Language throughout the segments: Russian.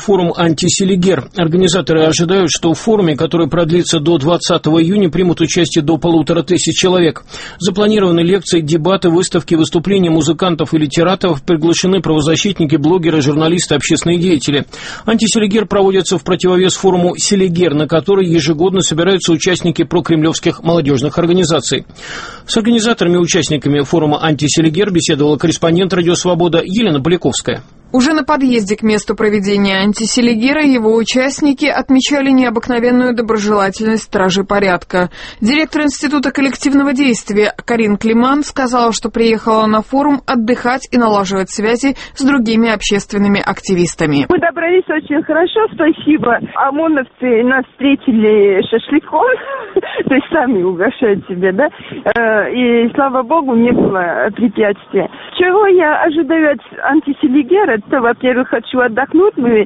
форум «Антиселигер». Организаторы ожидают, что в форуме, который продлится до 20 июня, примут участие до 1500 человек. Запланированы лекции, дебаты, выставки, выступления музыкантов и литераторов, приглашены правозащитники, блогеры, журналисты, общественные деятели. «Антиселигер» проводится в противовес форуму «Селигер», на который ежегодно собираются участники прокремлевских молодежных организаций. С организаторами и участниками форума «Антиселигер» беседовала корреспондент «Радио Свобода» Елена Поляковская. Уже на подъезде к месту проведения «Антиселигера» его участники отмечали необыкновенную доброжелательность стражей порядка. Директор Института коллективного действия Карин Климан сказала, что приехала на форум отдыхать и налаживать связи с другими общественными активистами. Мы добрались очень хорошо, спасибо. ОМОНовцы нас встретили шашлыком, то есть сами угощают себя, да? И, слава богу, не было препятствия. Чего я ожидаю от «Антиселигера»? Это, во-первых, хочу отдохнуть. Мы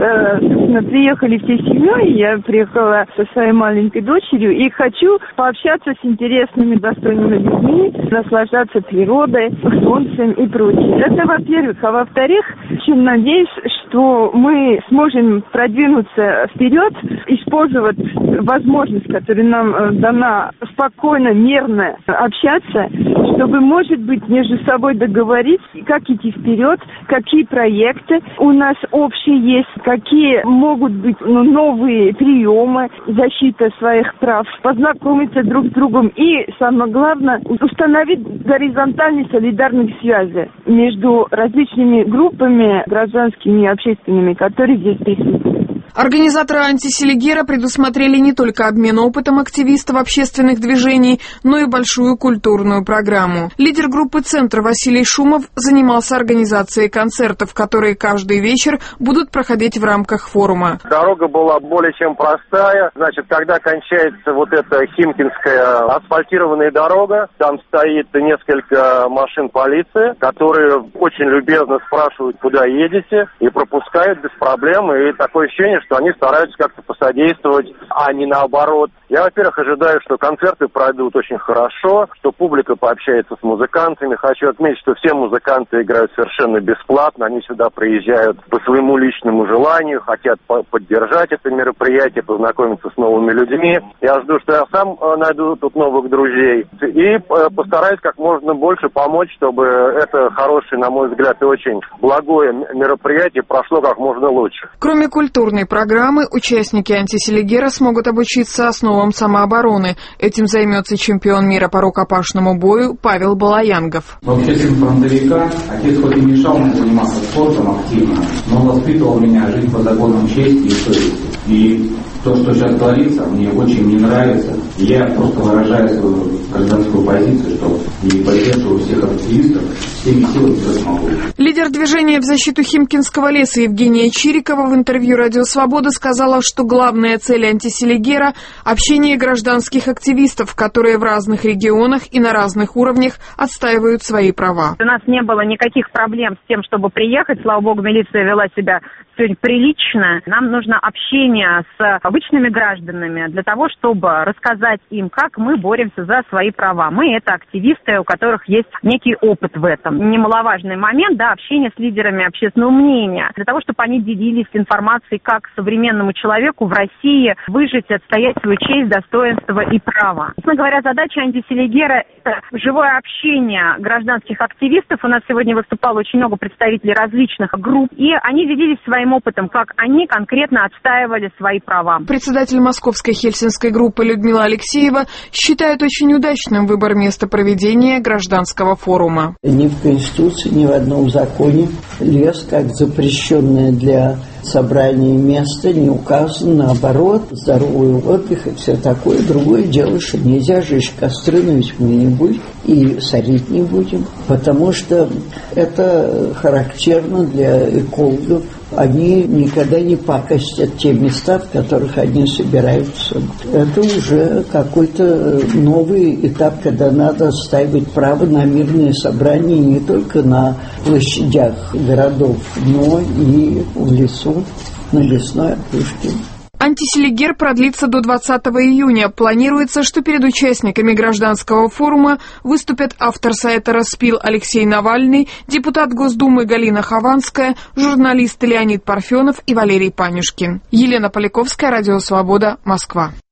приехали всей семьей. Я приехала со своей маленькой дочерью и хочу пообщаться с интересными, достойными людьми, наслаждаться природой, солнцем и прочее. Это, во-первых. А во-вторых, очень надеюсь, что мы сможем продвинуться вперед, использовать возможность, которая нам дана, спокойно, мирно общаться, чтобы, может быть, между собой договориться, как идти вперед, какие проекты у нас общие есть, какие могут быть новые приемы защиты своих прав, познакомиться друг с другом и, самое главное, установить горизонтальные солидарные связи между различными группами гражданскими и общественными, которые здесь присутствуют. Организаторы «Антиселигера» предусмотрели не только обмен опытом активистов общественных движений, но и большую культурную программу. Лидер группы «Центр» Василий Шумов занимался организацией концертов, которые каждый вечер будут проходить в рамках форума. Дорога была более чем простая. Значит, когда кончается вот эта Химкинская асфальтированная дорога, там стоит несколько машин полиции, которые очень любезно спрашивают, куда едете, и пропускают без проблем. И такое ощущение, что они стараются как-то посодействовать, а не наоборот. Я, во-первых, ожидаю, что концерты пройдут очень хорошо, что публика пообщается с музыкантами. Хочу отметить, что все музыканты играют совершенно бесплатно. Они сюда приезжают по своему личному желанию, хотят поддержать это мероприятие, познакомиться с новыми людьми. Я жду, что я сам найду тут новых друзей и постараюсь как можно больше помочь, чтобы это хорошее, на мой взгляд, и очень благое мероприятие прошло как можно лучше. Кроме культурной программы, участники «Антиселигера» смогут обучиться основам самообороны. Этим займется чемпион мира по рукопашному бою Павел Балаянгов. Вообще сын фронтовика, отец хоть и мешал мне заниматься спортом активно, но воспитывал меня жить по законам чести и совести. И то, что сейчас творится, мне очень не нравится. Я просто выражаю свою гражданскую позицию, что и поддерживаю всех активистов всеми силами, что смогу. Лидер движения в защиту Химкинского леса Евгения Чирикова в интервью «Радио Свобода» сказала, что главная цель «Антиселигера» – общение гражданских активистов, которые в разных регионах и на разных уровнях отстаивают свои права. У нас не было никаких проблем с тем, чтобы приехать. Слава богу, милиция вела себя сегодня прилично. Нам нужно общение с обычными гражданами для того, чтобы рассказать им, как мы боремся за свои права. Мы — это активисты, у которых есть некий опыт в этом. Немаловажный момент, да, общение с лидерами общественного мнения, для того, чтобы они делились информацией, как современному человеку в России выжить, отстоять свою честь, достоинство и право. Собственно говоря, задача «Антиселигера» — это живое общение гражданских активистов. У нас сегодня выступало очень много представителей различных групп, и они делились своим опытом, как они конкретно отстаивали свои права. Председатель московской хельсинской группы Людмила Алексеева считает очень удачным выбор места проведения гражданского форума. Ни в Конституции, ни в одном законе лес как запрещенное для собрания место не указано, наоборот, здоровый отдых и все такое. Другое дело, что нельзя жечь костры, но ведь мы не будем и сорить не будем, потому что это характерно для экологов. Они никогда не пакостят те места, в которых они собираются. Это уже какой-то новый этап, когда надо отстаивать право на мирные собрания не только на площадях городов, но и в лесу, на лесной опушке. Антиселигер продлится до 20 июня. Планируется, что перед участниками гражданского форума выступят автор сайта «Распил» Алексей Навальный, депутат Госдумы Галина Хованская, журналисты Леонид Парфенов и Валерий Панюшкин. Елена Поляковская, Радио Свобода, Москва.